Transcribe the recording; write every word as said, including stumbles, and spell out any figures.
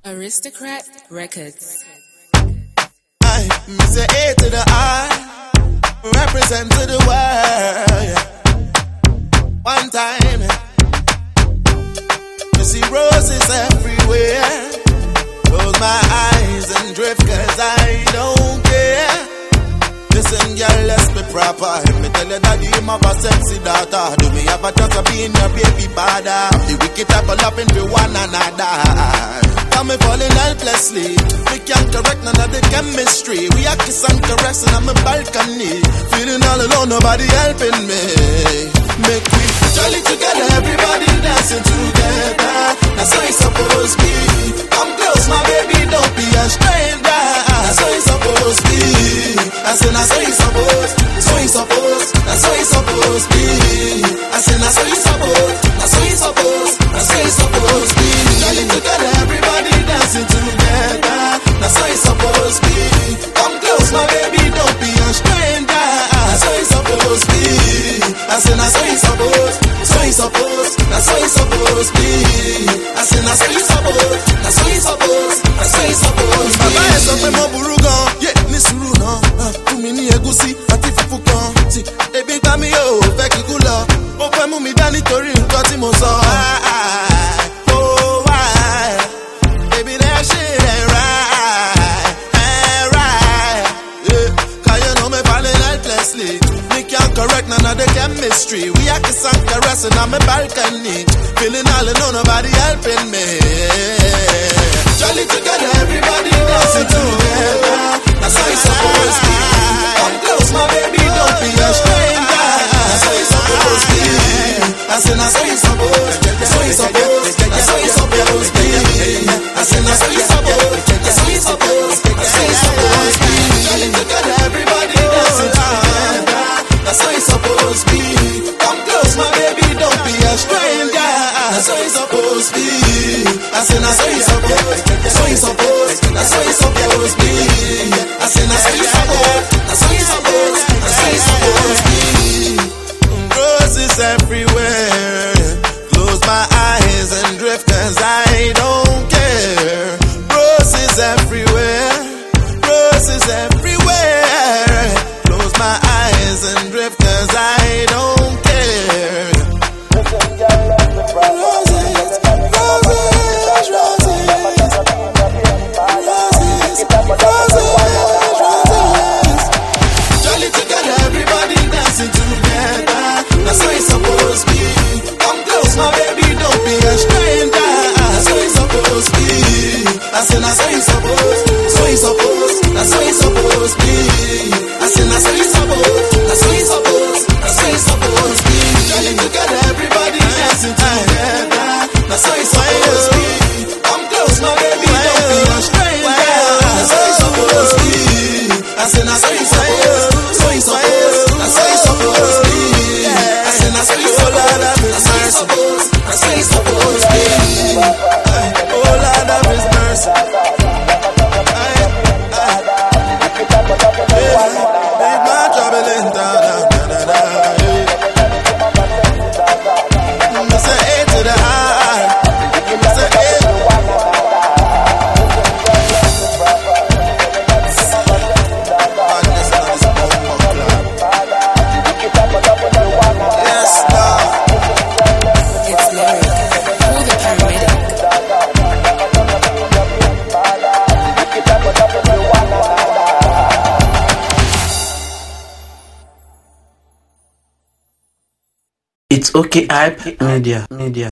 Aristocrat Records. I miss a A to the I, represent to the world. One time, you see roses everywhere. Close my eyes and drift, cause I don't care. Listen, girl, let's be proper. If me tell you that you have a sexy daughter, do me have a chance of being your baby father? The wicked type of loving for one another. Come me falling helplessly. We can't correct none of the chemistry. We are kiss and caressing on my balcony. Feeling all alone, nobody helping me. Make we jolly together, everybody dancing together. That's how it's supposed to be. Come close, my baby, don't be a stranger. That's how it's supposed to be. I said, that's how it's supposed. That's how it's supposed. That's how it's supposed to be. I said, that's how it's supposed. That's how it's supposed. That's how it's supposed to be. Jolly together, everybody dancing together. That's how it's supposed to be. Come close, my baby, don't be a stranger. That's how it's supposed to be. I said, that's how it's supposed. That's how it's supposed. That's how it's supposed to be. I said, that's how it's supposed. That's how it's supposed. That's how it's supposed to be. Baba ẹ sọ pé mo burú gan, yé ní sùúrù náà. Fún mi ní ẹ̀gúsí àti fùfú kan. Tí ebi ń pa mí yóò fẹ́ kíkú lọ. Ó fẹ́ mú mi dá nítorí nǹkan tí mo sọ. Correct none of the chemistry. We are kiss and caressing on my balcony. Feeling all alone, nobody helping me. Jolly together, everybody dancing together. That's how it's supposed to be. Come close, my baby, don't be a stranger. That's how it's supposed to be. I said, that's how it's supposed. That's how it's supposed. That's how it's supposed to be. I said, that's how it's supposed. That's how it's supposed. That's how it's supposed to be. Jolly together, everybody dancing together. That's how it's supposed to be. Come close, my baby, don't be a stranger. That's how it's supposed to be. I said, that's how it's supposed. That's how it's supposed. That's how it's supposed to be. I said, that's how it's supposed. That's how it's supposed. That's how it's supposed to be. Roses everywhere. Close my eyes and drift, cause I don't care. Roses everywhere. Roses everywhere. Close my eyes and drift, cause I don't care. Roses, roses, roses, roses, roses. Jolly together, everybody dancing together. That's how it's supposed to be. Come close, my baby, don't be a stranger. That's how it's supposed to be. I said, that's how it's supposed. That's how it's supposed. That's how it's supposed to be. I said, that's how it's supposed. That's how it's supposed. That's how it's supposed to be. Jolly together, everybody dancing together. That's how it's supposed to be. Come close, my baby, don't be a stranger. That's how it's supposed to be. I said, that's how it's supposed. That's how it's supposed. That's how it's supposed to be. I said, that's how it's supposed. That's how it's supposed. That's how it's supposed to be. Oh Lord of His mercy. It's okay, hype media, media.